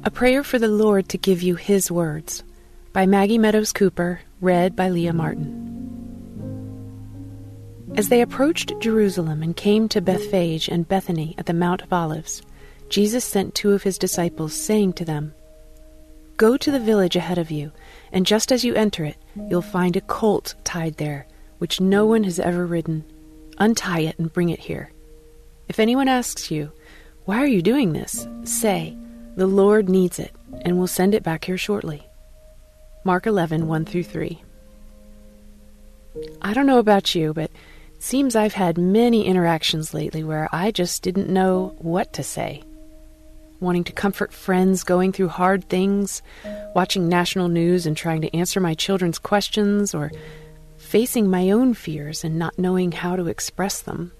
A Prayer for the Lord to Give You His Words by Maggie Meadows Cooper, read by Leah Martin. As they approached Jerusalem and came to Bethphage and Bethany at the Mount of Olives, Jesus sent 2 of his disciples, saying to them, "Go to the village ahead of you, and just as you enter it, you'll find a colt tied there, which no one has ever ridden. Untie it and bring it here. If anyone asks you, 'Why are you doing this?' say, 'The Lord needs it, and will send it back here shortly.'" Mark 11, 1-3. I don't know about you, but it seems I've had many interactions lately where I just didn't know what to say. Wanting to comfort friends going through hard things, watching national news and trying to answer my children's questions, or facing my own fears and not knowing how to express them.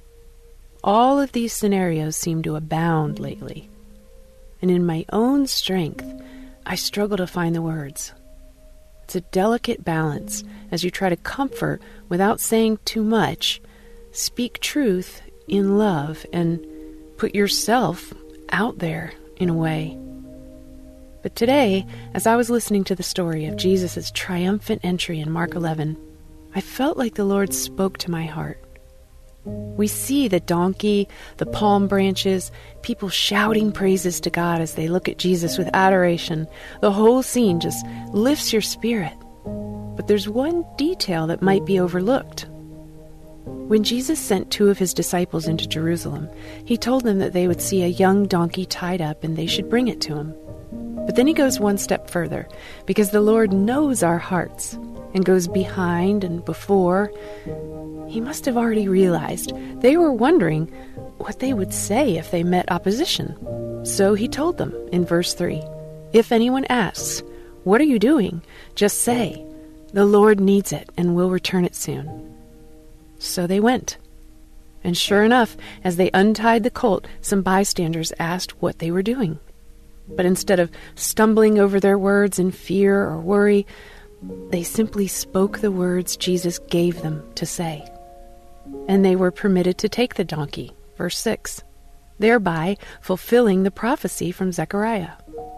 All of these scenarios seem to abound lately. And in my own strength, I struggle to find the words. It's a delicate balance as you try to comfort without saying too much, speak truth in love, and put yourself out there in a way. But today, as I was listening to the story of Jesus' triumphant entry in Mark 11, I felt like the Lord spoke to my heart. We see the donkey, the palm branches, people shouting praises to God as they look at Jesus with adoration. The whole scene just lifts your spirit. But there's one detail that might be overlooked. When Jesus sent 2 of his disciples into Jerusalem, he told them that they would see a young donkey tied up and they should bring it to him. But then he goes one step further, because the Lord knows our hearts and goes behind and before. He must have already realized they were wondering what they would say if they met opposition. So he told them in verse 3, "If anyone asks, 'What are you doing?' just say, 'The Lord needs it and will return it soon.'" So they went. And sure enough, as they untied the colt, some bystanders asked what they were doing. But instead of stumbling over their words in fear or worry, they simply spoke the words Jesus gave them to say. And they were permitted to take the donkey, verse 6, thereby fulfilling the prophecy from Zechariah.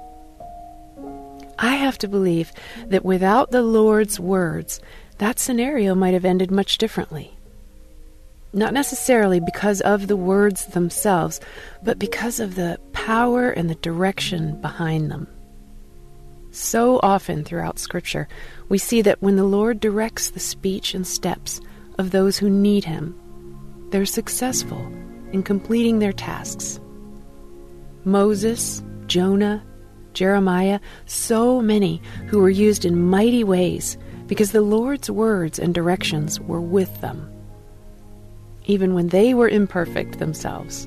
I have to believe that without the Lord's words, that scenario might have ended much differently. Not necessarily because of the words themselves, but because of the power and the direction behind them. So often throughout Scripture, we see that when the Lord directs the speech and steps of those who need Him, they're successful in completing their tasks. Moses, Jonah, Jeremiah, so many who were used in mighty ways because the Lord's words and directions were with them, even when they were imperfect themselves.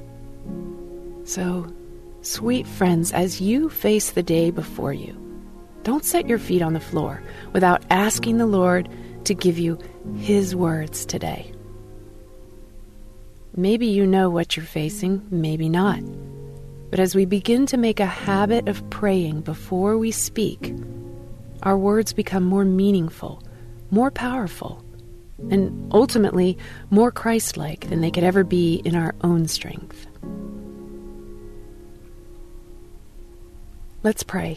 So, sweet friends, as you face the day before you, don't set your feet on the floor without asking the Lord to give you His words today. Maybe you know what you're facing, maybe not. But as we begin to make a habit of praying before we speak, our words become more meaningful, more powerful, and ultimately more Christ-like than they could ever be in our own strength. Let's pray.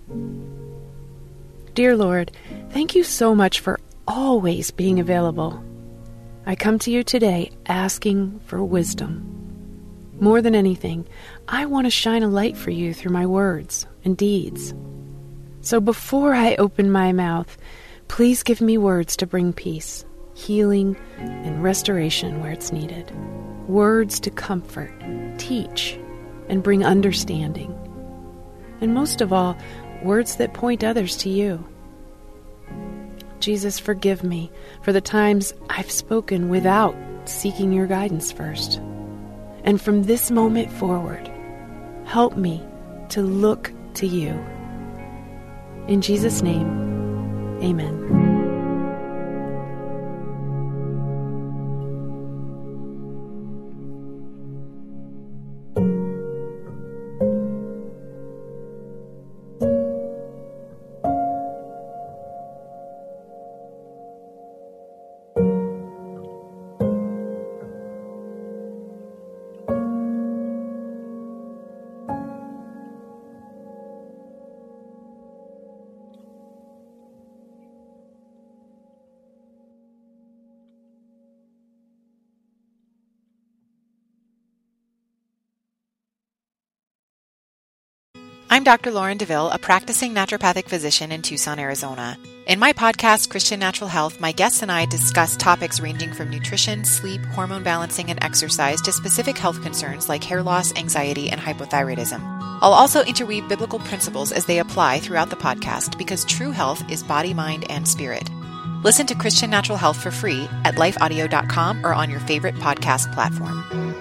Dear Lord, thank you so much for always being available. I come to you today asking for wisdom. More than anything, I want to shine a light for you through my words and deeds. So before I open my mouth, please give me words to bring peace, healing, and restoration where it's needed. Words to comfort, teach, and bring understanding. And most of all, words that point others to you. Jesus, forgive me for the times I've spoken without seeking your guidance first. And from this moment forward, help me to look to you. In Jesus' name, amen. I'm Dr. Lauren DeVille, a practicing naturopathic physician in Tucson, Arizona. In my podcast, Christian Natural Health, my guests and I discuss topics ranging from nutrition, sleep, hormone balancing, and exercise to specific health concerns like hair loss, anxiety, and hypothyroidism. I'll also interweave biblical principles as they apply throughout the podcast because true health is body, mind, and spirit. Listen to Christian Natural Health for free at lifeaudio.com or on your favorite podcast platform.